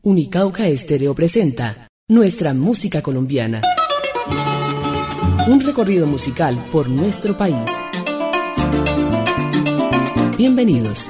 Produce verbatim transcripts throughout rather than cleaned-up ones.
Unicauca Estéreo presenta Nuestra Música Colombiana. Un recorrido musical por nuestro país. Bienvenidos.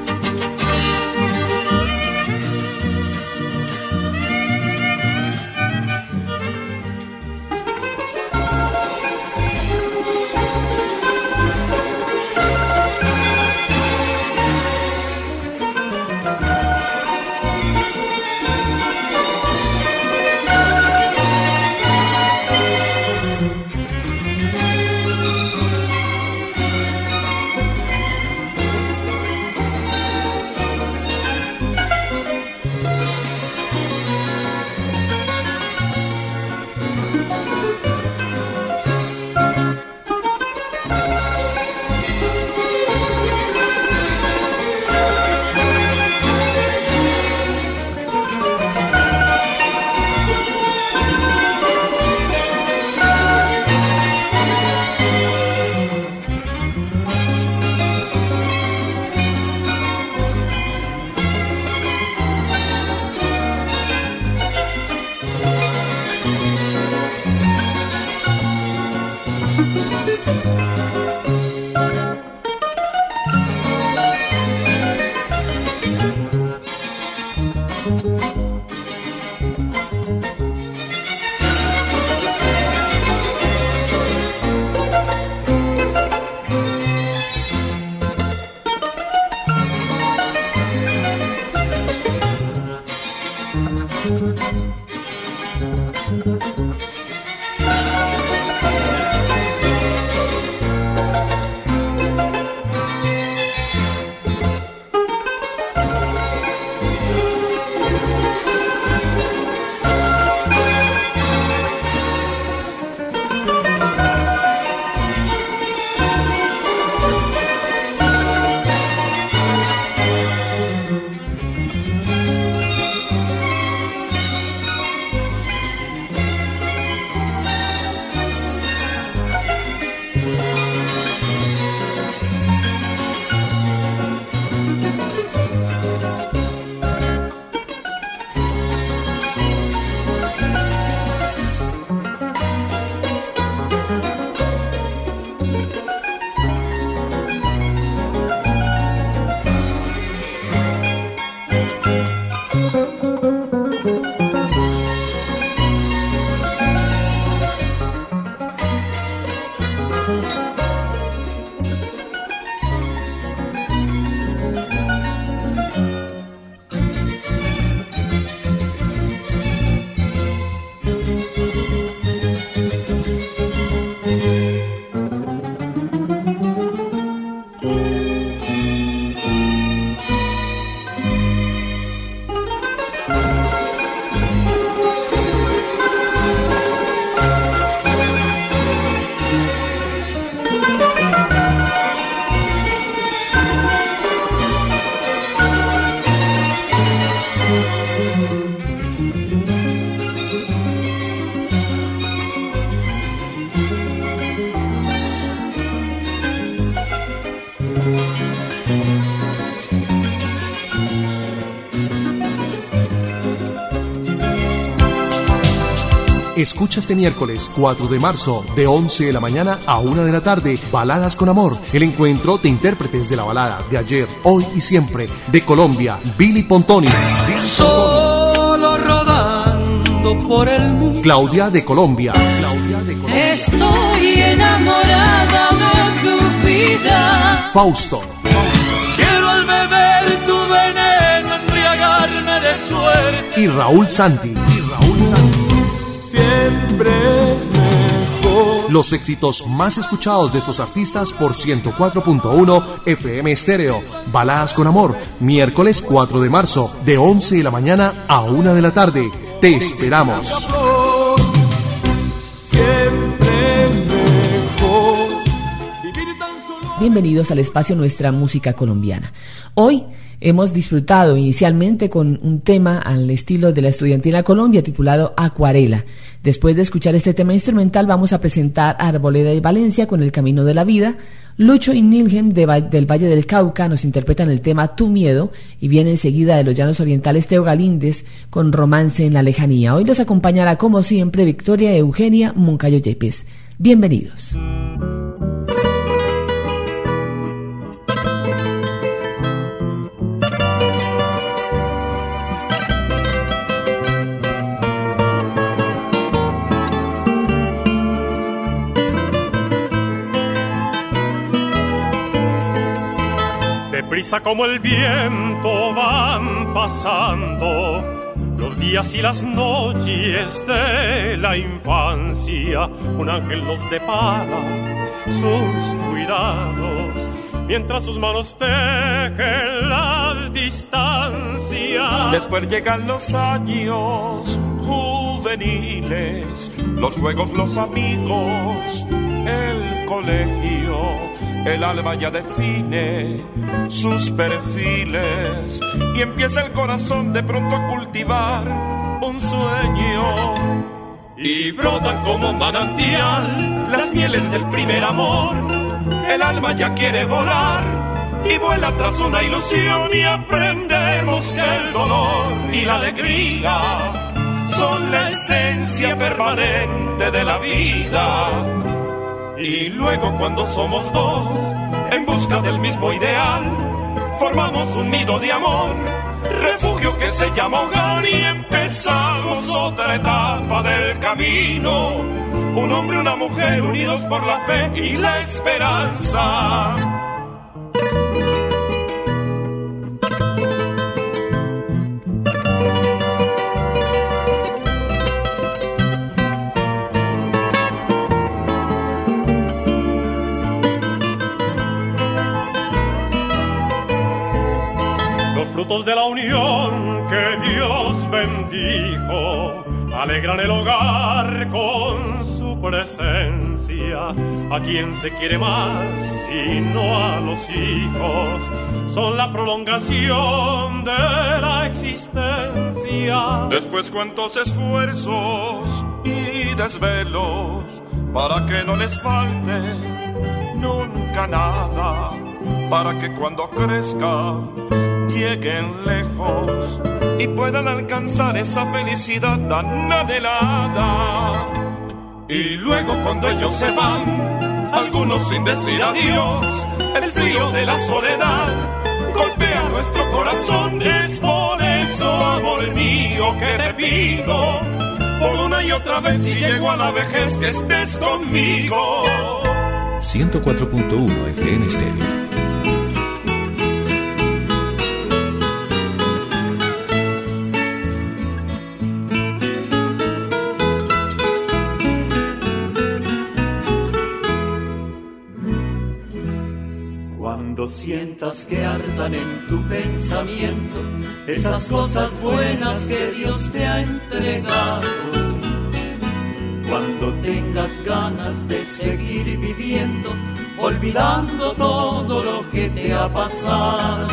Escucha este miércoles cuatro de marzo de once de la mañana a una de la tarde Baladas con Amor, el encuentro de intérpretes de la balada de ayer, hoy y siempre de Colombia. Billy Pontoni, Billy Solo rodando por el mundo. Claudia de Colombia, Claudia de Colombia. Estoy enamorada de tu vida. Fausto, Fausto. Quiero al beber tu veneno embriagarme de suerte. Y Raúl Santi, y Raúl Santi. Siempre es mejor. Los éxitos más escuchados de estos artistas por ciento cuatro punto uno F M Estéreo. Baladas con Amor, miércoles cuatro de marzo, de once de la mañana a una de la tarde. Te esperamos. Siempre es mejor. Bienvenidos al espacio Nuestra Música Colombiana. Hoy hemos disfrutado inicialmente con un tema al estilo de la Estudiantina Colombia titulado Acuarela. Después de escuchar este tema instrumental vamos a presentar a Arboleda y Valencia con El Camino de la Vida. Lucho y Nilgem de, del Valle del Cauca nos interpretan el tema Tu Miedo, y viene enseguida de los Llanos Orientales Teo Galíndez con Romance en la Lejanía. Hoy los acompañará como siempre Victoria Eugenia Moncayo Yepes. Bienvenidos. Deprisa como el viento van pasando los días y las noches de la infancia. Un ángel nos depara sus cuidados mientras sus manos tejen las distancias. Después llegan los años juveniles, los juegos, los amigos, el colegio. El alma ya define sus perfiles y empieza el corazón de pronto a cultivar un sueño. Y brotan como manantial las mieles del primer amor. El alma ya quiere volar y vuela tras una ilusión, y aprendemos que el dolor y la alegría son la esencia permanente de la vida. Y luego cuando somos dos, en busca del mismo ideal, formamos un nido de amor, refugio que se llama hogar, y empezamos otra etapa del camino. Un hombre y una mujer unidos por la fe y la esperanza. Frutos de la unión que Dios bendijo alegran el hogar con su presencia. A quien se quiere más y no a los hijos, son la prolongación de la existencia. Después cuántos esfuerzos y desvelos para que no les falte nunca nada, para que cuando crezcan lleguen lejos y puedan alcanzar esa felicidad tan anhelada. Y luego cuando ellos se van, algunos sin decir adiós, el frío de la soledad golpea nuestro corazón. Es por eso, amor mío, que te pido por una y otra vez, si llego a la vejez, que estés conmigo. ciento cuatro punto uno F M Stereo. Cuando sientas que ardan en tu pensamiento esas cosas buenas que Dios te ha entregado, cuando tengas ganas de seguir viviendo, olvidando todo lo que te ha pasado,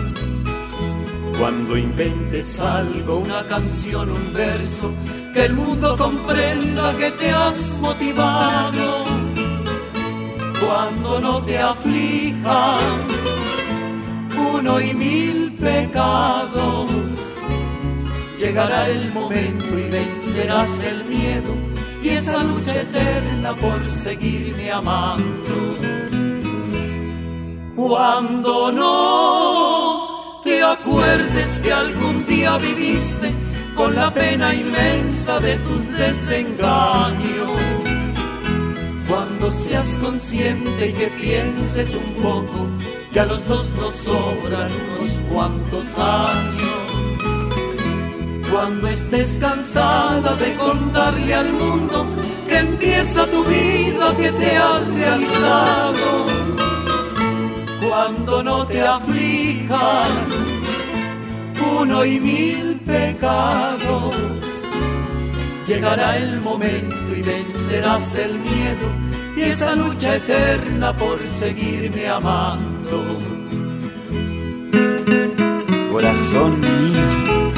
cuando inventes algo, una canción, un verso, que el mundo comprenda que te has motivado, cuando no te aflijan uno y mil pecados, llegará el momento y vencerás el miedo y esa lucha eterna por seguirme amando. Cuando no te acuerdes que algún día viviste con la pena inmensa de tus desengaños, cuando seas consciente y que pienses un poco que a los dos nos sobran unos cuantos años, cuando estés cansada de contarle al mundo que empieza tu vida, que te has realizado, cuando no te aflijan uno y mil pecados, llegará el momento y vencerás el miedo y esa lucha eterna por seguirme amando. corazón mío.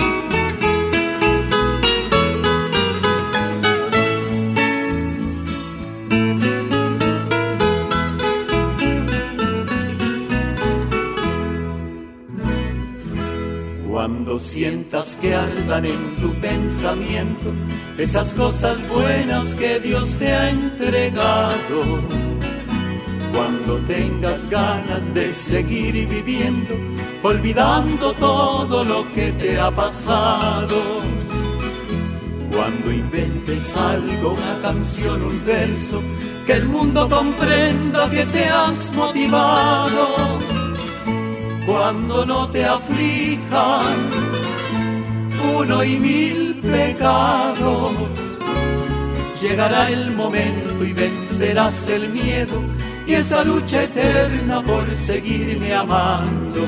Cuando sientas que ardan en tu pensamiento esas cosas buenas que Dios te ha entregado, cuando tengas ganas de seguir viviendo, olvidando todo lo que te ha pasado, cuando inventes algo, una canción, un verso, que el mundo comprenda que te has motivado, cuando no te aflijan uno y mil pecados, llegará el momento y vencerás el miedo y esa lucha eterna por seguirme amando.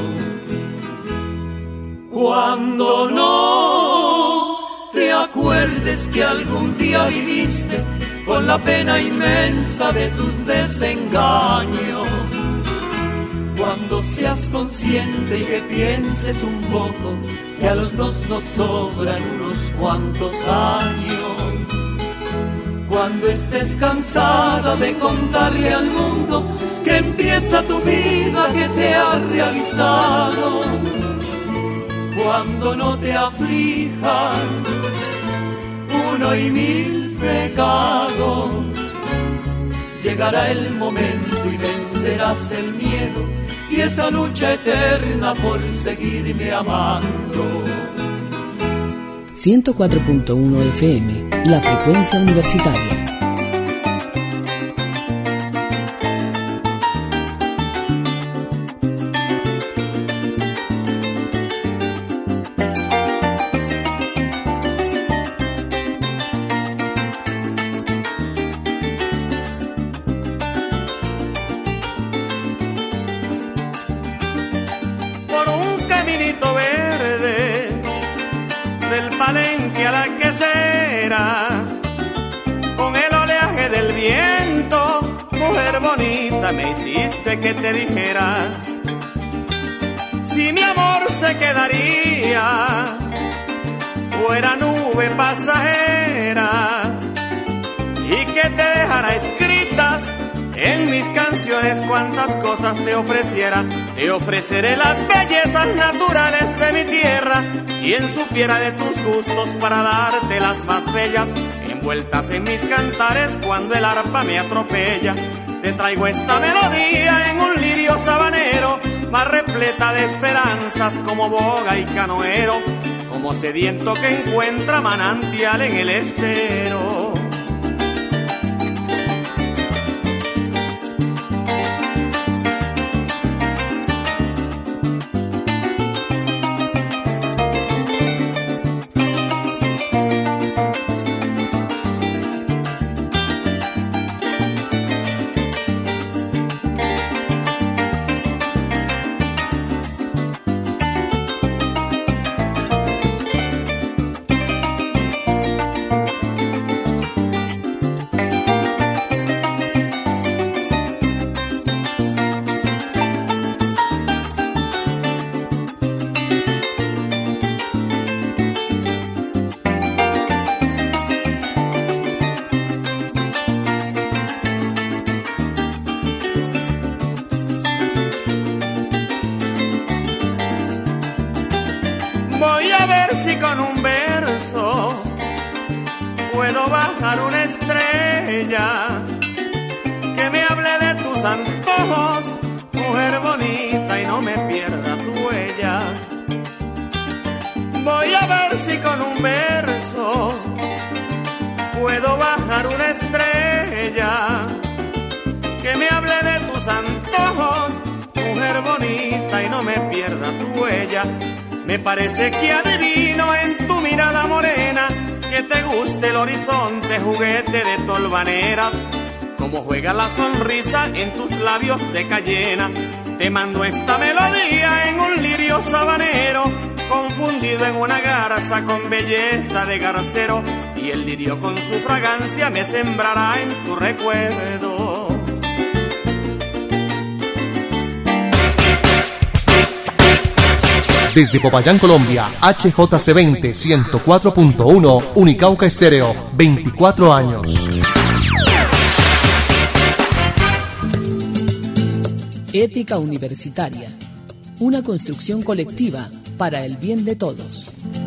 Cuando no te acuerdes que algún día viviste con la pena inmensa de tus desengaños, cuando seas consciente y que pienses un poco que a los dos nos sobran unos cuantos años, cuando estés cansada de contarle al mundo que empieza tu vida, que te has realizado, cuando no te aflijan uno y mil pecados, llegará el momento y vencerás el miedo y esa lucha eterna por seguirme amando. ciento cuatro punto uno F M, la frecuencia universitaria. Me hiciste que te dijera si mi amor se quedaría, fuera nube pasajera, y que te dejara escritas en mis canciones cuantas cosas te ofreciera. Te ofreceré las bellezas naturales de mi tierra y en su piedra de tus gustos para darte las más bellas, envueltas en mis cantares cuando el arpa me atropella. Te traigo esta melodía en un lirio sabanero, más repleta de esperanzas como boga y canoero, como sediento que encuentra manantial en el estero. Voy a ver si con un verso puedo bajar una estrella que me hable de tus antojos, mujer bonita, y no me pierda tu huella. Voy a ver si con un verso puedo bajar una estrella que me hable de tus antojos, mujer bonita, y no me pierda tu huella. Me parece que adivino en tu mirada morena que te guste el horizonte, juguete de tolvaneras, como juega la sonrisa en tus labios de cayena. Te mando esta melodía en un lirio sabanero, confundido en una garza con belleza de garcero, y el lirio con su fragancia me sembrará en tu recuerdo. Desde Popayán, Colombia, H J C veinte, ciento cuatro punto uno, Unicauca Estéreo, veinticuatro años. Ética Universitaria, una construcción colectiva para el bien de todos.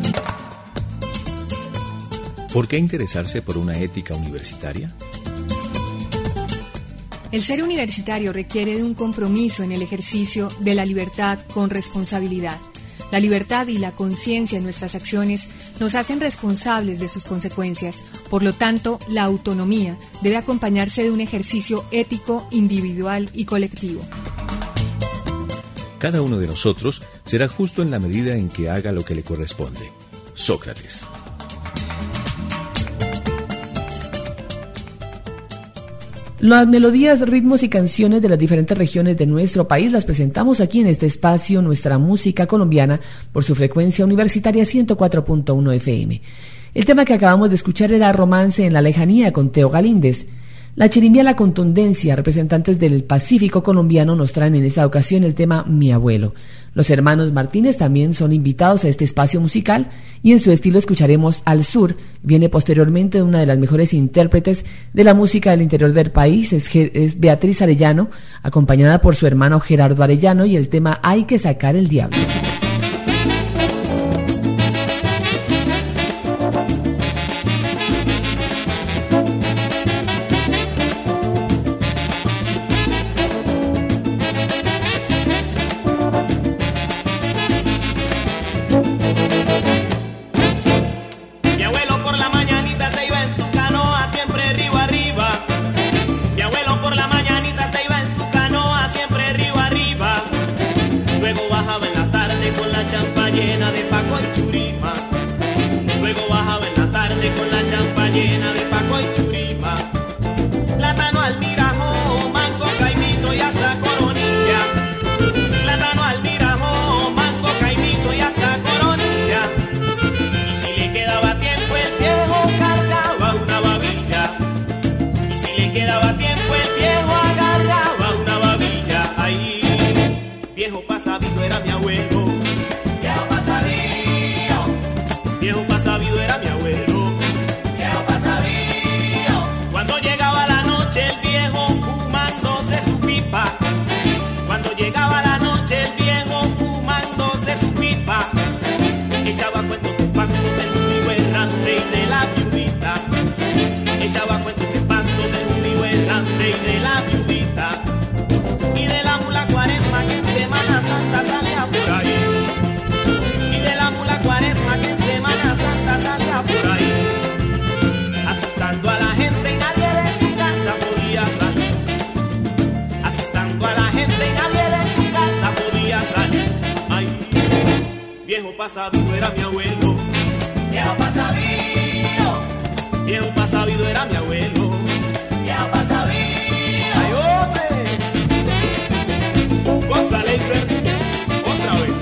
¿Por qué interesarse por una ética universitaria? El ser universitario requiere de un compromiso en el ejercicio de la libertad con responsabilidad. La libertad y la conciencia en nuestras acciones nos hacen responsables de sus consecuencias. Por lo tanto, la autonomía debe acompañarse de un ejercicio ético, individual y colectivo. Cada uno de nosotros será justo en la medida en que haga lo que le corresponde. Sócrates. Las melodías, ritmos y canciones de las diferentes regiones de nuestro país las presentamos aquí en este espacio, Nuestra Música Colombiana, por su frecuencia universitaria ciento cuatro punto uno F M. El tema que acabamos de escuchar era Romance en la Lejanía con Teo Galíndez. La chirimbia, la contundencia, representantes del Pacífico colombiano, nos traen en esta ocasión el tema Mi Abuelo. Los hermanos Martínez también son invitados a este espacio musical y en su estilo escucharemos Al Sur. Viene posteriormente una de las mejores intérpretes de la música del interior del país, es, es Beatriz Arellano, acompañada por su hermano Gerardo Arellano, y el tema Hay que sacar el diablo. Pasavido era mi abuelo. Viejo pasavido. Viejo pasavido era mi abuelo. Viejo pasavido. Ay, hombre. Cosa Leiser. Otra vez.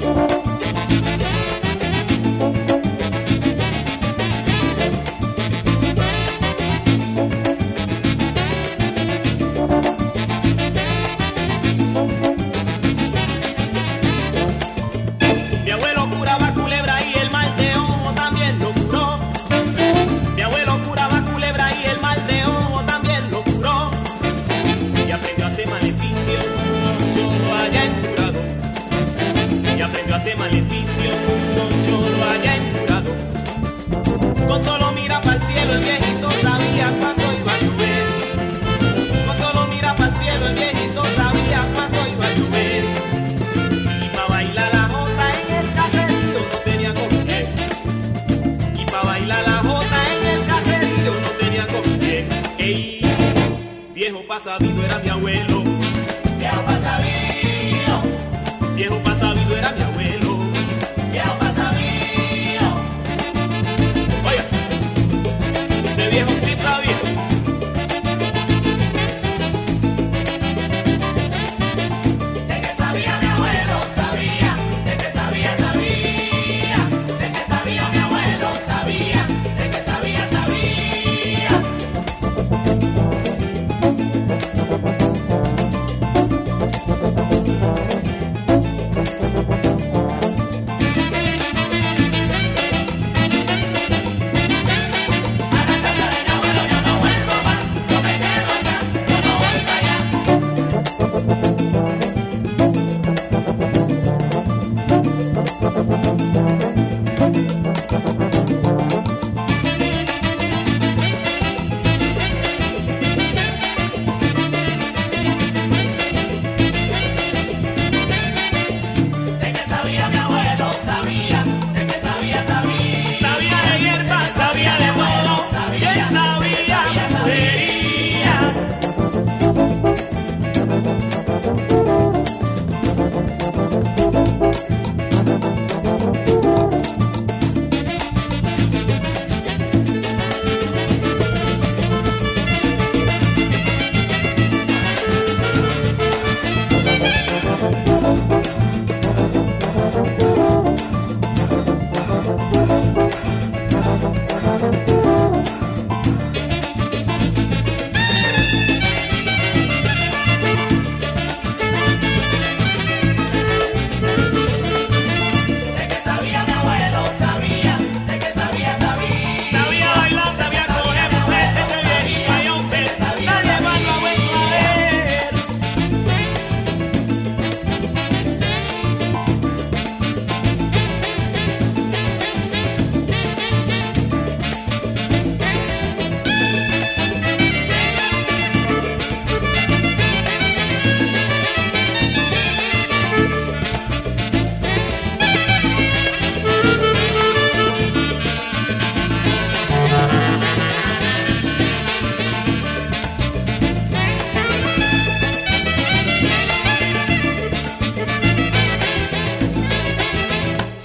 Pasavido era mi abuelo. Viejo pasavido. Viejo pasavido era mi abuelo. Viejo pasavido. Oye, ese viejo sí sabía. De que sabía mi abuelo, sabía. De que sabía, sabía. De que sabía mi abuelo, sabía. De que sabía, sabía.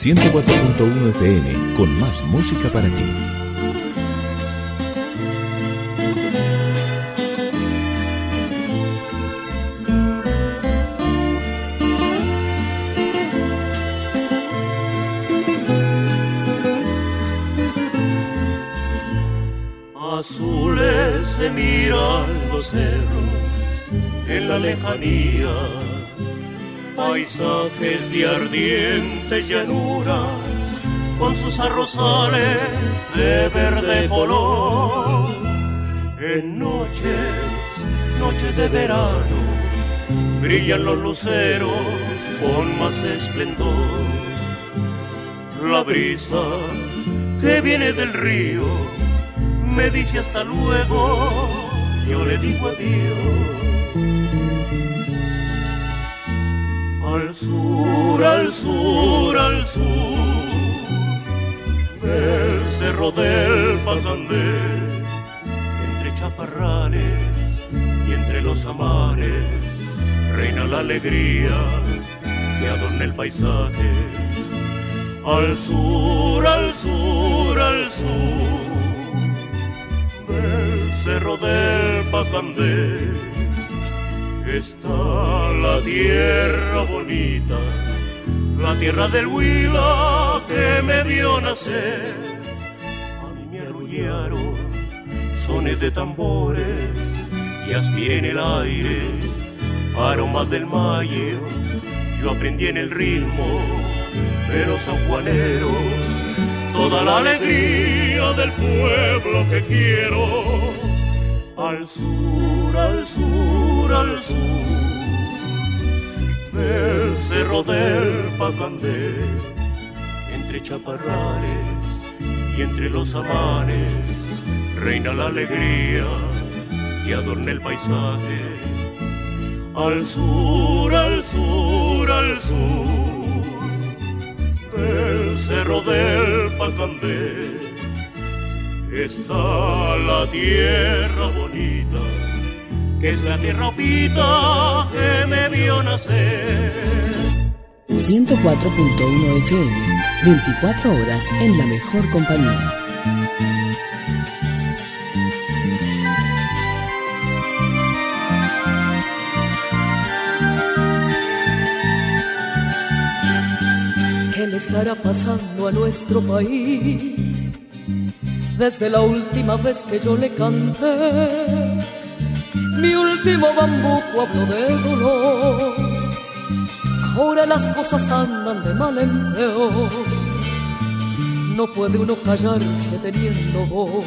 ciento cuatro punto uno F M, con más música para ti. Azules se miran los cerros en la lejanía, paisajes de ardientes llanuras con sus arrozales de verde color. En noches, noches de verano, brillan los luceros con más esplendor. La brisa que viene del río me dice hasta luego, yo le digo adiós. Al sur, al sur, al sur, el cerro del Pacandé, entre chaparrales y entre los amares, reina la alegría que adorna el paisaje. Al sur, al sur, al sur, el cerro del Pacandé, está la tierra bonita, la tierra del Huila que me vio nacer. A mí me arrullaron sones de tambores y así en el aire aromas del mayo. Yo aprendí en el ritmo de los sanjuaneros toda la alegría del pueblo que quiero. Al sur, al sur, al sur, del cerro del Pacandé, entre chaparrales y entre los amanes, reina la alegría y adorna el paisaje. Al sur, al sur, al sur, del cerro del Pacandé, está la tierra bonita, que es la tierra opita que me vio nacer. ciento cuatro punto uno F M, veinticuatro horas en la mejor compañía. ¿Qué le estará pasando a nuestro país? Desde la última vez que yo le canté, mi último bambuco habló de dolor. Ahora las cosas andan de mal en peor. No puede uno callarse teniendo voz.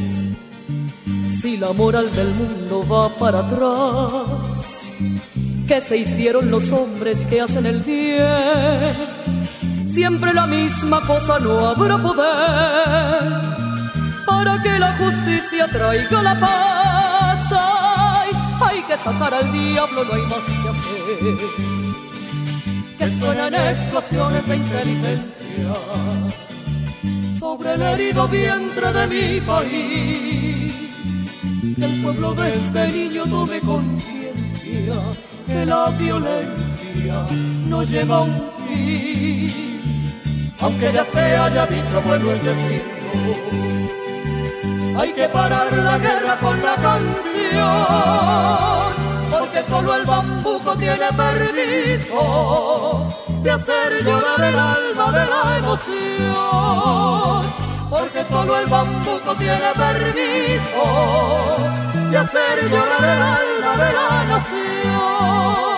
Si la moral del mundo va para atrás, ¿qué se hicieron los hombres que hacen el bien? Siempre la misma cosa, no habrá poder para que la justicia traiga la paz. Ay, hay que sacar al diablo, no hay más que hacer. Que suenan explosiones de inteligencia sobre el herido vientre de mi país. Que el pueblo desde niño tome conciencia que la violencia no lleva a un fin. Aunque ya se haya dicho, bueno es decirlo, hay que parar la guerra con la canción, porque solo el bambuco tiene permiso de hacer llorar el alma de la emoción, porque solo el bambuco tiene permiso de hacer llorar el alma de la nación.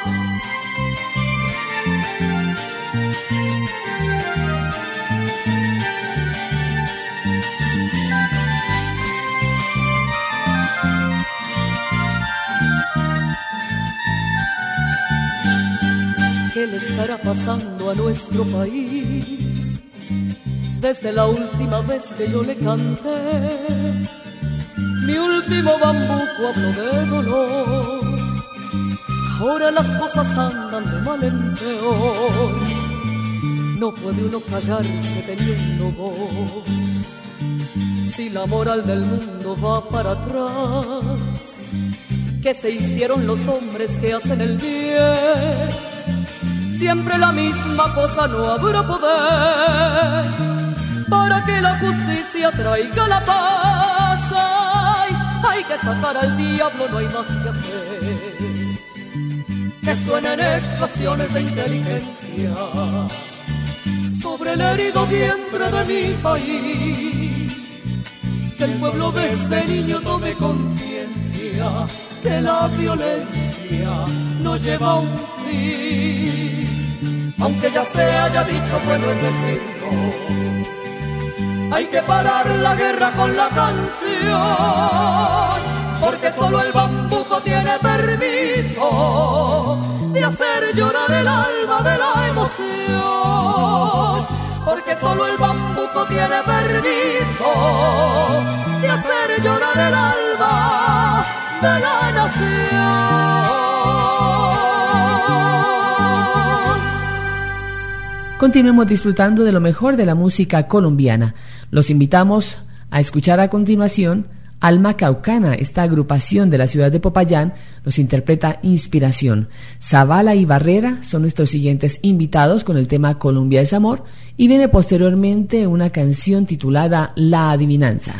¿Qué le estará pasando a nuestro país? Desde la última vez que yo le canté, mi último bambuco habló de dolor. Ahora las cosas andan de mal en peor. No puede uno callarse teniendo voz. Si la moral del mundo va para atrás, ¿qué se hicieron los hombres que hacen el bien? siempre la misma cosa, no habrá poder para que la justicia traiga la paz. Ay, hay que sacar al diablo, no hay más que hacer. Que suenen expresiones de inteligencia sobre el herido vientre de mi país. Que el pueblo desde niño tome conciencia que la violencia no lleva a un fin. Aunque ya se haya dicho, bueno es decirlo, hay que parar la guerra con la canción, porque solo el bambuco tiene permiso de hacer llorar el alma de la emoción, porque solo el bambuco tiene permiso de hacer llorar el alma de la nación. Continuemos disfrutando de lo mejor de la música colombiana. Los invitamos a escuchar a continuación Alma Caucana. Esta agrupación de la ciudad de Popayán nos interpreta Inspiración. Zavala y Barrera son nuestros siguientes invitados con el tema Colombia es Amor, y viene posteriormente una canción titulada La Adivinanza.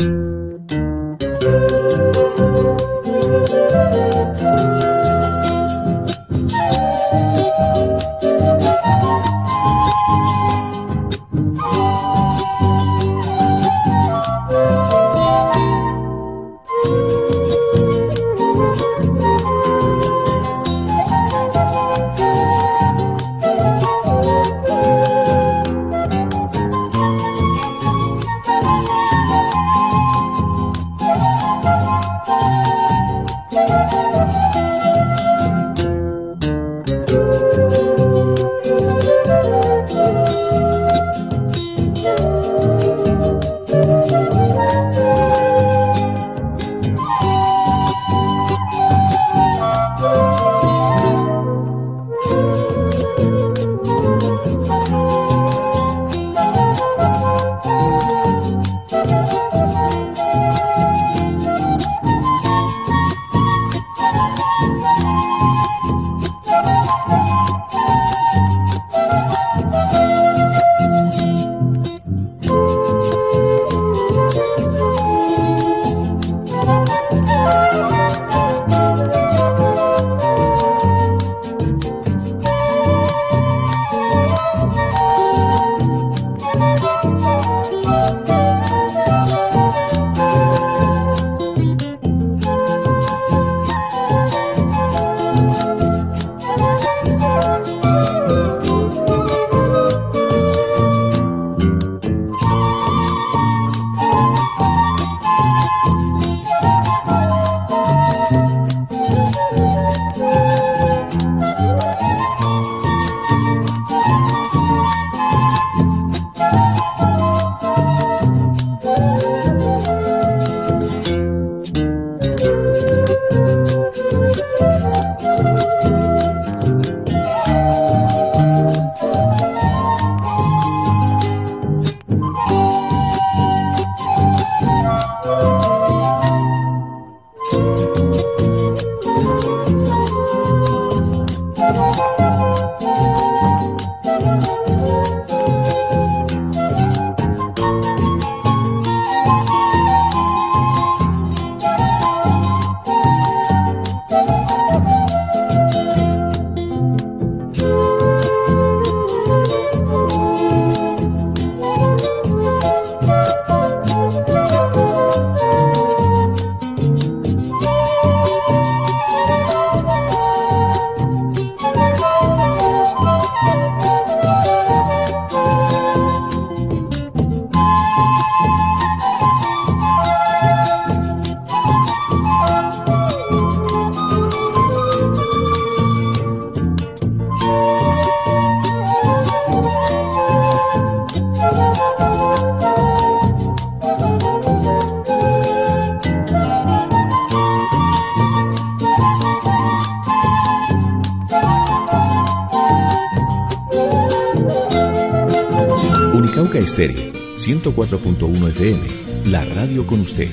Cauca Estéreo, ciento cuatro punto uno F M, la radio con usted.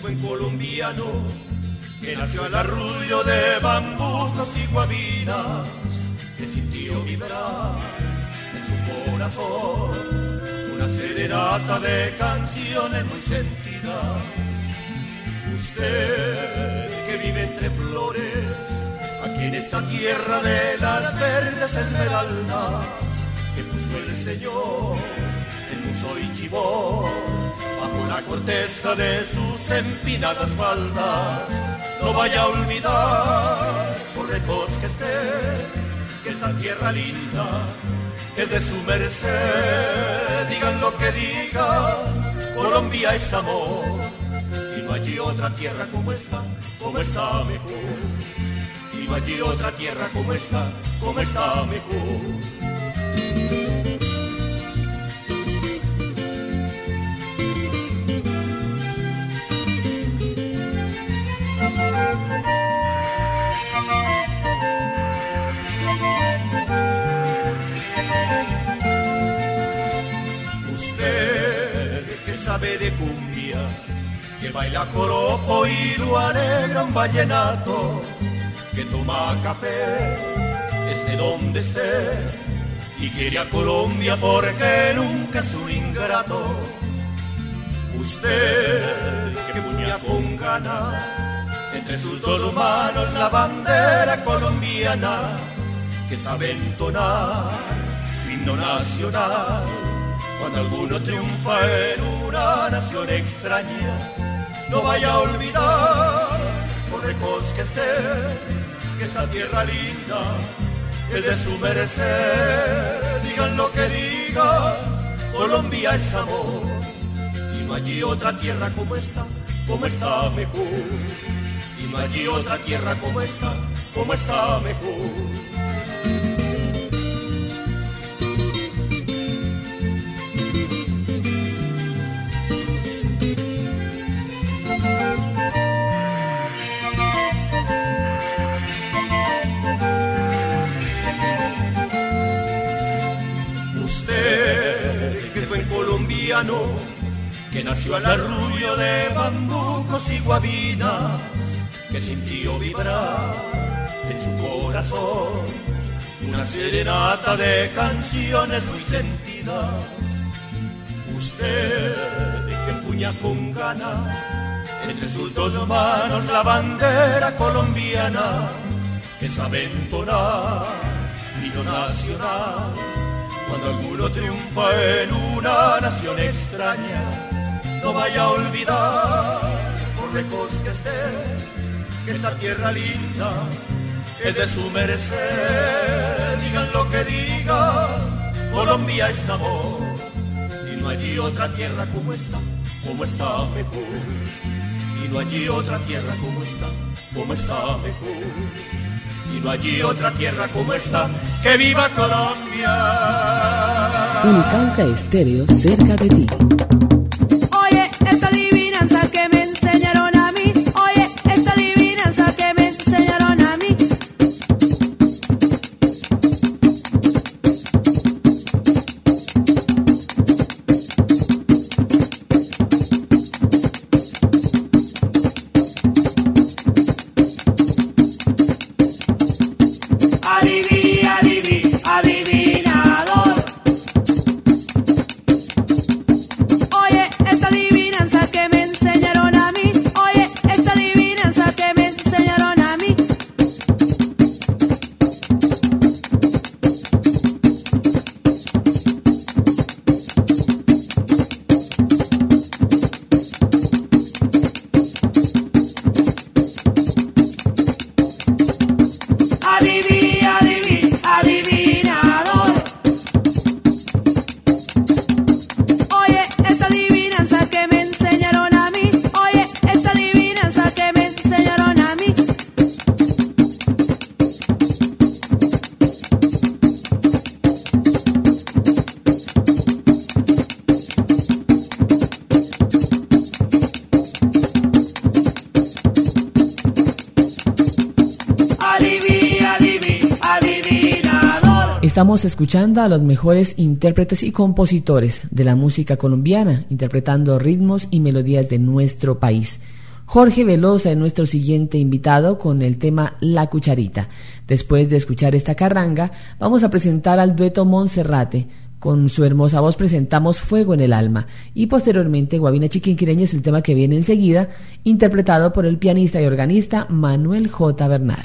buen colombiano que nació al arrullo de bambucos y guabinas, que sintió vibrar en su corazón una serenata de canciones muy sentidas. Usted que vive entre flores, aquí en esta tierra de las verdes esmeraldas, que puso el Señor en Muso y Chibor, bajo la corteza de sus empinadas faldas, no vaya a olvidar, por lejos que esté, que esta tierra linda es de su merced. Digan lo que digan, Colombia es amor, y no hay otra tierra como esta, como esta mejor. Y no hay otra tierra como esta, como esta mejor. Usted que sabe de cumbia, que baila joropo y lo alegra un vallenato, que toma café, esté donde esté, y quiere a Colombia porque nunca es un ingrato. Usted que puña con gana entre sus dos manos la bandera colombiana, que sabe entonar su himno nacional cuando alguno triunfa en una nación extraña. No vaya a olvidar, por lejos que esté, que esta tierra linda es de su merced. Digan lo que digan, Colombia es amor, y no hay otra tierra como esta, como esta mejor. Y no hay otra tierra como esta, como esta mejor. Usted que fue colombiano, que nació al arrullo de bambucos y guabinas, que sintió vibrar en su corazón una serenata de canciones muy sentidas. Usted que empuña con gana entre sus dos manos la bandera colombiana, que sabe entonar himno nacional cuando alguno triunfa en una nación extraña. No vaya a olvidar, por lejos que esté, que esta tierra linda es de su merced. Digan lo que digan, Colombia es amor, y no hay otra tierra como esta, como esta mejor. Y no hay otra tierra como esta, como esta mejor. Y no hay otra tierra como esta, que viva Colombia. Unicauca Estéreo, cerca de ti. Oye, esta adivinanza que me enseñaron a mí. Oye, esta adivinanza que me enseñaron a mí. Adivi, adivi, adivinador. Oye, esta adivinanza que me enseñaron a mí. Oye, esta adivinanza que me enseñaron a mí. Adivi, adivi, adivinador. Oye, esta adivinanza que me enseñaron a mí. Oye, esta adivinanza que me enseñaron a mí. Adivi, adivi, adivinador. Estamos escuchando a los mejores intérpretes y compositores de la música colombiana, interpretando ritmos y melodías de nuestro país. Jorge Velosa es nuestro siguiente invitado con el tema La Cucharita. Después de escuchar esta carranga, vamos a presentar al dueto Monserrate. Con su hermosa voz presentamos Fuego en el Alma y posteriormente Guabina Chiquinquireña es el tema que viene enseguida, interpretado por el pianista y organista Manuel J. Bernal.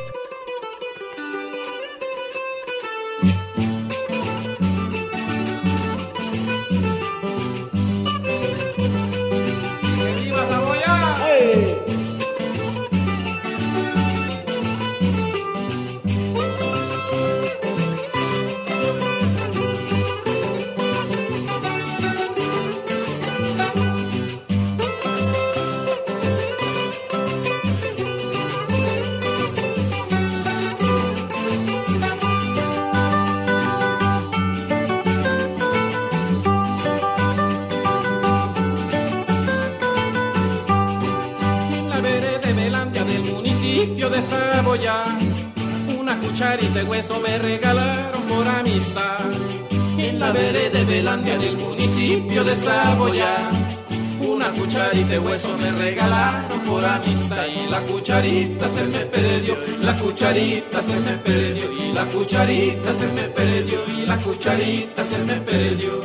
Una cucharita de hueso me regalaron por amistad. En la vereda de Belandia del municipio de Saboya, una cucharita de hueso me regalaron por amistad. Y la cucharita se me perdió, la cucharita se me perdió, y la cucharita se me perdió, y la cucharita se me perdió.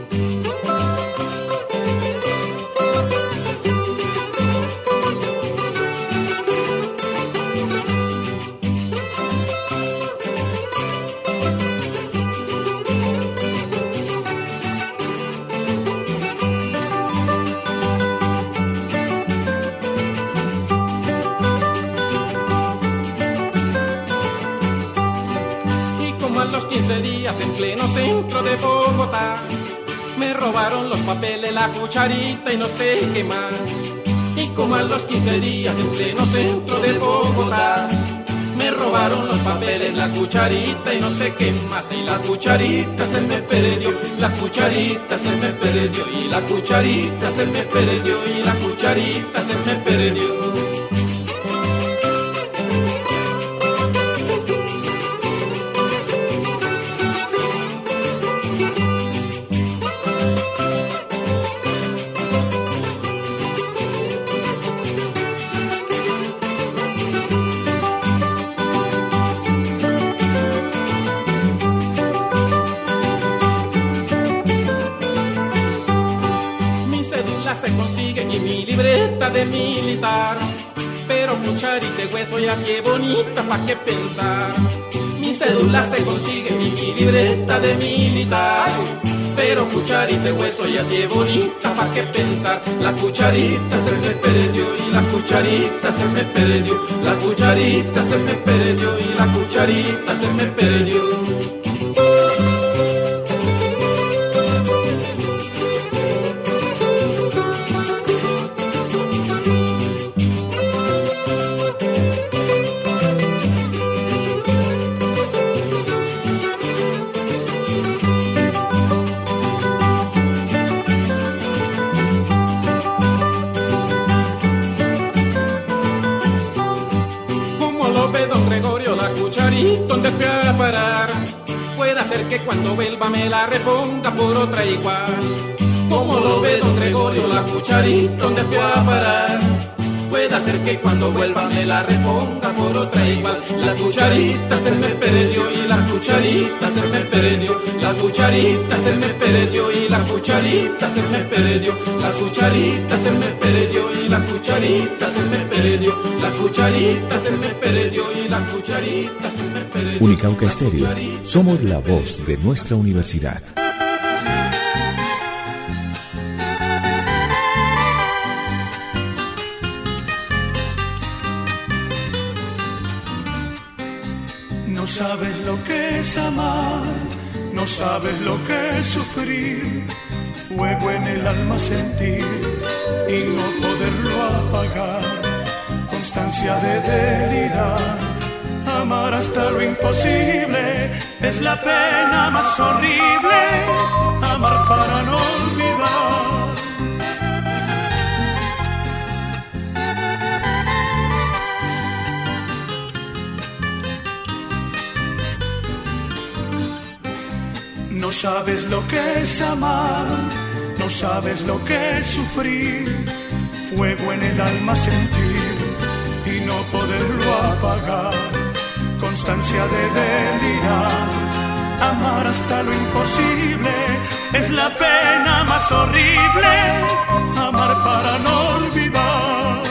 En pleno centro de Bogotá me robaron los papeles, la cucharita y no sé qué más. Y como a los quince días en pleno centro de Bogotá me robaron los papeles, la cucharita y no sé qué más. Y la cucharita se me perdió, la cucharita se me perdió, y la cucharita se me perdió, y la cucharita se me perdió. De militar, pero cucharita de hueso y así es bonita pa' qué pensar. Mi cédula se consigue y mi libreta de militar, pero cucharita de hueso y así es bonita pa' qué pensar. La cucharita se me perdió y la cucharita se me perdió, la cucharita se me perdió y la cucharita se me perdió. ¿Dónde fui a parar? Puede ser que cuando vuelva me la reponga por otra igual. Como lo ve don Gregorio, la cucharita, ¿dónde fui a parar? Puede ser que cuando vuelva me la reponga por otra igual. La cucharita se me perdió y la cucharita se me perdió, la cucharita se me perdió y la cucharita se me perdió, la cucharita se me perdió y la cucharita se me perdió, la cucharita se me perdió y la cucharita se me perdió. Unicauca Estéreo, somos la voz de nuestra universidad. No sabes lo que es amar, no sabes lo que es sufrir, fuego en el alma sentir y no poderlo apagar, constancia de delirar, amar hasta lo imposible, es la pena más horrible, amar para no olvidar. No sabes lo que es amar, no sabes lo que es sufrir, fuego en el alma sentir y no poderlo apagar, constancia de delirar, amar hasta lo imposible, es la pena más horrible, amar para no olvidar.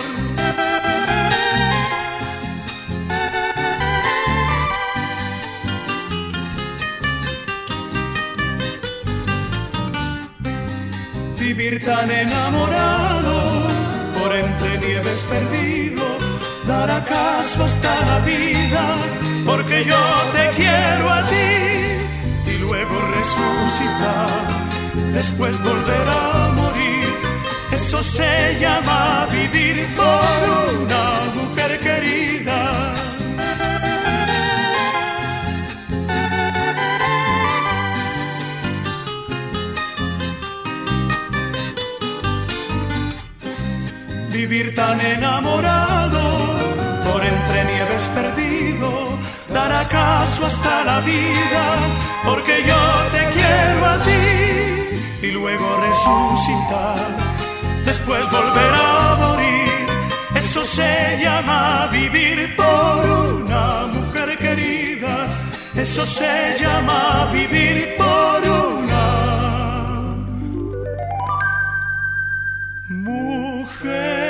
Vivir tan enamorado, por entre nieves perdido, dar acaso hasta la vida, porque yo te quiero a ti, y luego resucitar, después volver a morir. Eso se llama vivir por una mujer querida. Vivir tan enamorado, por entre nieves perdido, dar acaso hasta la vida, porque yo te quiero a ti, y luego resucitar, después volver a morir. Eso se llama vivir por una mujer querida, eso se llama vivir por una mujer.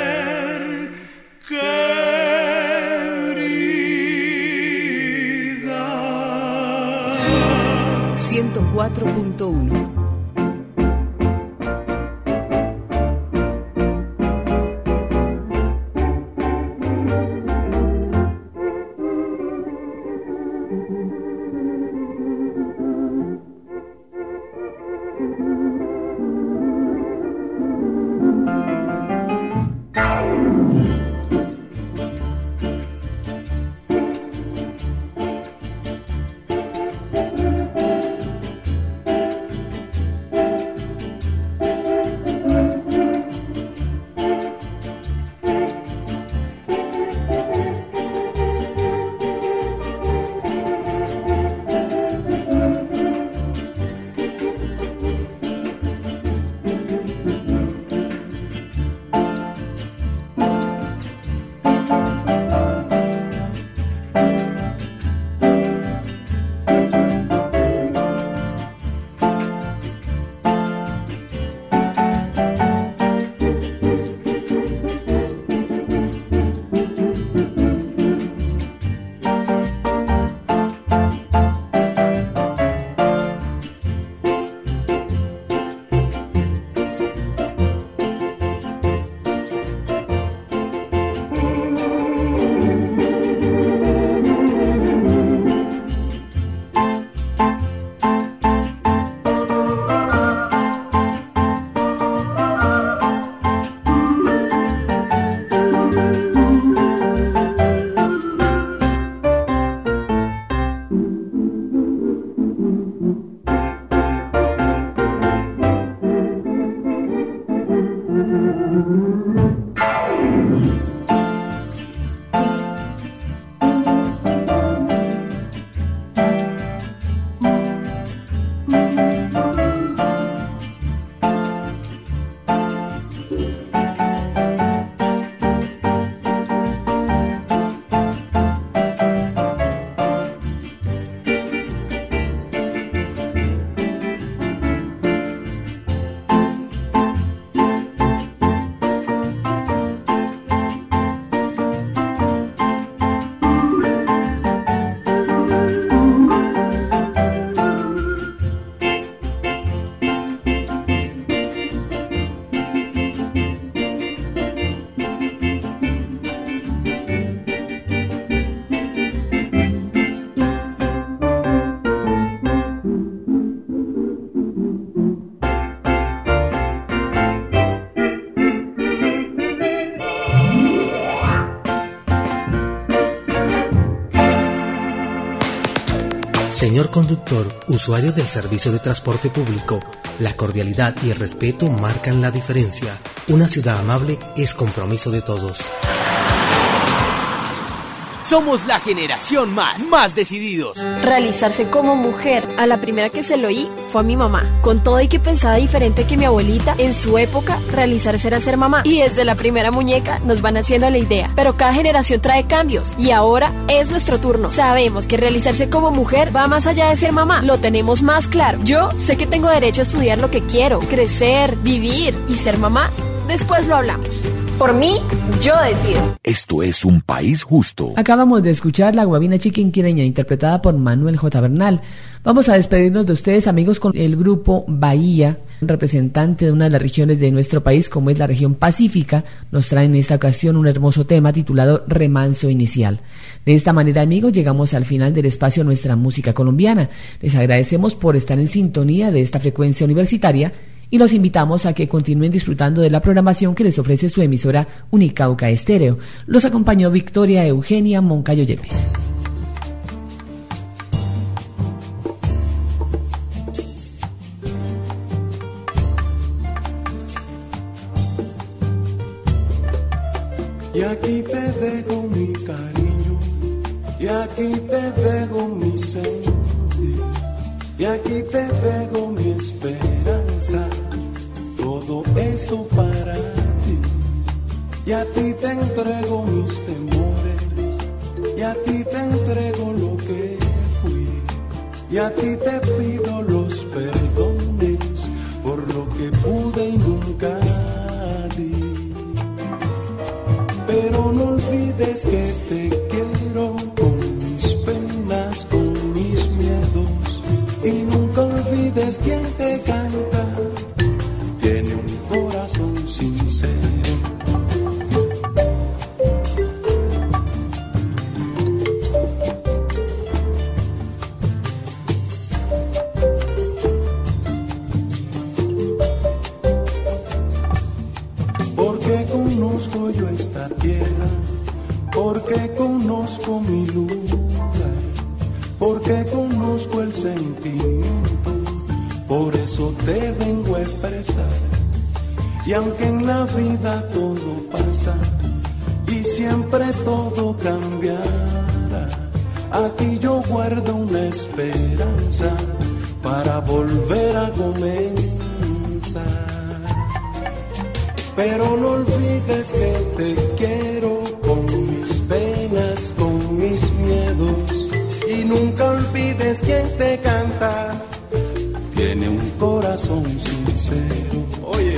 ciento cuatro punto uno. Señor conductor, usuarios del servicio de transporte público, la cordialidad y el respeto marcan la diferencia. Una ciudad amable es compromiso de todos. Somos la generación más, más decididos. Realizarse como mujer. A la primera que se lo oí fue a mi mamá. Con todo y que pensaba diferente que mi abuelita, en su época, realizarse era ser mamá. Y desde la primera muñeca nos van haciendo la idea. Pero cada generación trae cambios. Y ahora es nuestro turno. Sabemos que realizarse como mujer va más allá de ser mamá. Lo tenemos más claro. Yo sé que tengo derecho a estudiar lo que quiero, crecer, vivir y ser mamá. Después lo hablamos. Por mí, yo decido. Esto es un país justo. Acabamos de escuchar la guabina chiquinquireña interpretada por Manuel J. Bernal. Vamos a despedirnos de ustedes, amigos, con el grupo Bahía, representante de una de las regiones de nuestro país, como es la región pacífica. Nos trae en esta ocasión un hermoso tema titulado Remanso Inicial. De esta manera, amigos, llegamos al final del espacio Nuestra Música Colombiana. Les agradecemos por estar en sintonía de esta frecuencia universitaria y los invitamos a que continúen disfrutando de la programación que les ofrece su emisora Unicauca Estéreo. Los acompañó Victoria Eugenia Moncayo Yepes. Y aquí te dejo mi cariño, y aquí te dejo mi sentir, y aquí te dejo mi esperanza, todo eso para ti. Y a ti te entrego mis temores, y a ti te entrego lo que fui, y a ti te pido los perdones por lo que pude y nunca di. Pero no olvides que te quiero con mis penas, con mis miedos, y nunca olvides quién te canta, tiene un corazón sincero. Porque conozco yo esta tierra, porque conozco mi lugar, porque conozco el sentimiento, por eso te vengo a expresar. Y aunque en la vida todo pasa y siempre todo cambiará, aquí yo guardo una esperanza para volver a comenzar. Pero no olvides que te quiero con mis penas, con mis miedos, y nunca olvides quién te canta, tiene un corazón sincero. Oye.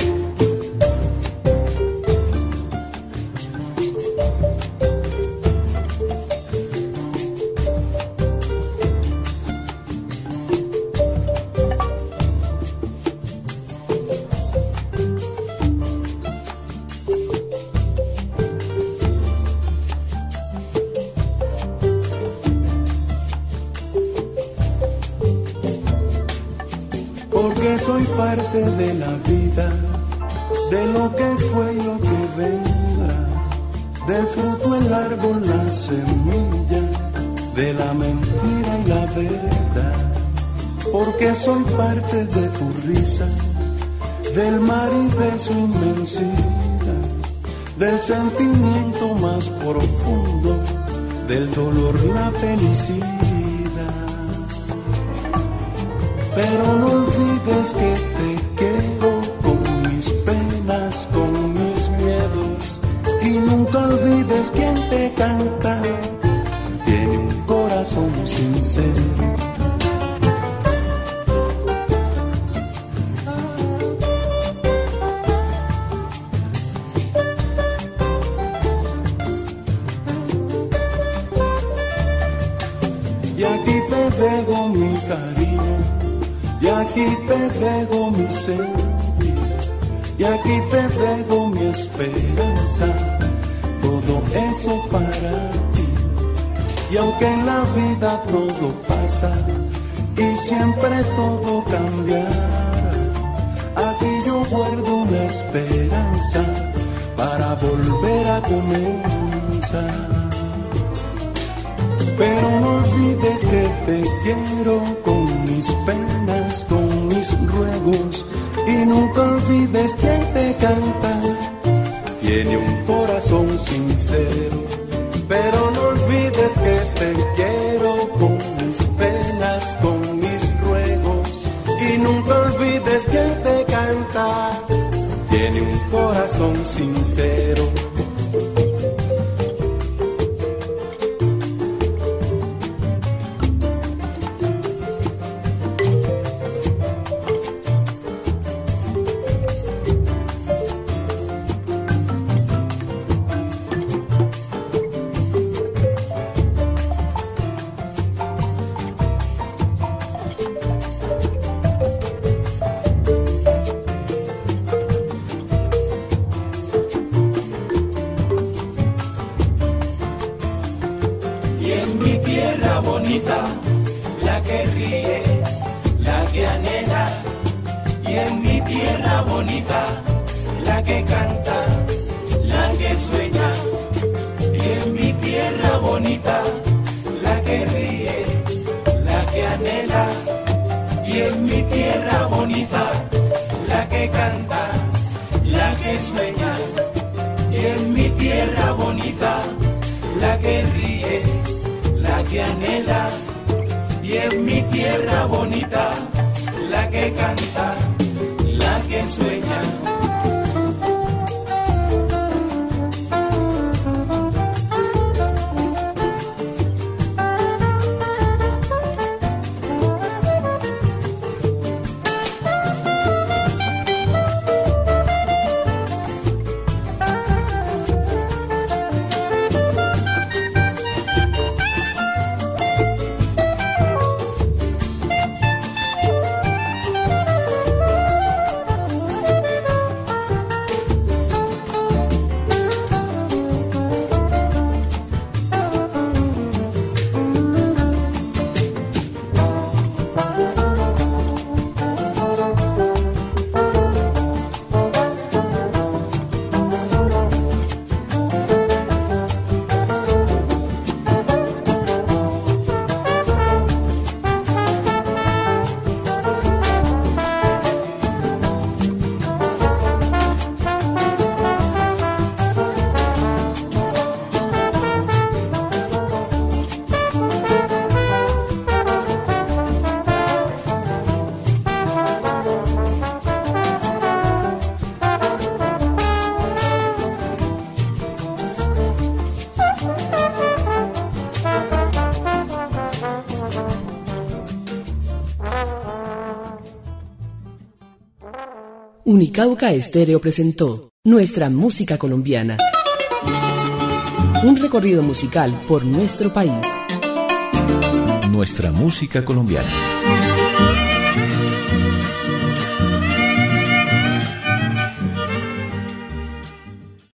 Porque soy parte de la vida, de lo que fue y lo que vendrá, del fruto el árbol, la semilla, de la mentira y la verdad. Porque soy parte de tu risa, del mar y de su inmensidad, del sentimiento más profundo, del dolor, la felicidad. Pero no olvides que te quiero con mis penas, con mis miedos, y nunca olvides quién te canta, tiene un corazón sincero. Y aquí te dejo mi cariño, y aquí te dejo mi sentir, y aquí te dejo mi esperanza, todo eso para ti. Y aunque en la vida todo pasa y siempre todo cambiará, aquí yo guardo una esperanza para volver a comenzar. Pero no olvides que te quiero con mis penas, con mis ruegos, y nunca olvides quién te canta, tiene un corazón sincero. pero no olvides que te quiero con mis penas, con mis ruegos. Y nunca olvides que te canta tiene un corazón sincero. Unicauca Estéreo presentó Nuestra Música Colombiana. Un recorrido musical por nuestro país. Nuestra Música Colombiana.